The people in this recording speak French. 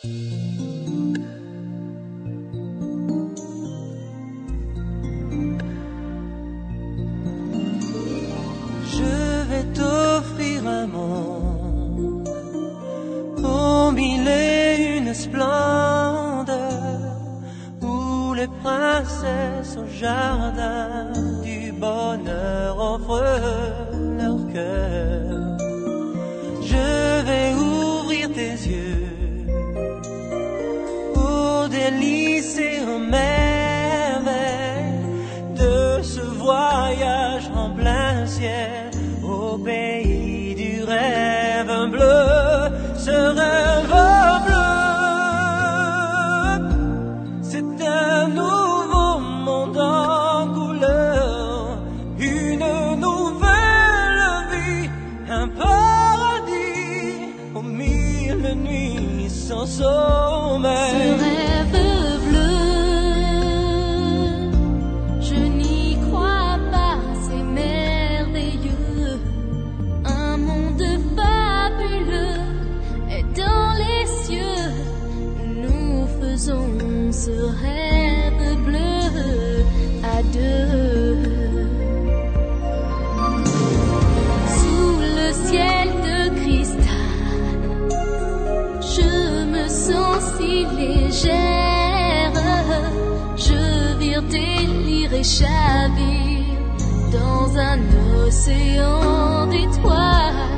Je vais t'offrir un monde aux mille et une splendeurs, où les princesses au jardin du bonheur offrent leur cœur. Je vais ouvrir tes yeux aux délices et aux merveilles de ce voyage en plein ciel, au pays du rêve bleu, ce rêve bleu. C'est un nouveau monde en couleur, une nouvelle vie, un paradis aux mille nuits sans sommeil. Ce rêve bleu, je n'y crois pas, c'est merveilleux. Un monde fabuleux est dans les cieux. Nous faisons ce rêve bleu à deux. Sous le ciel de cristal, je me sens si légère. Je vire délire et chavire dans un océan d'étoiles.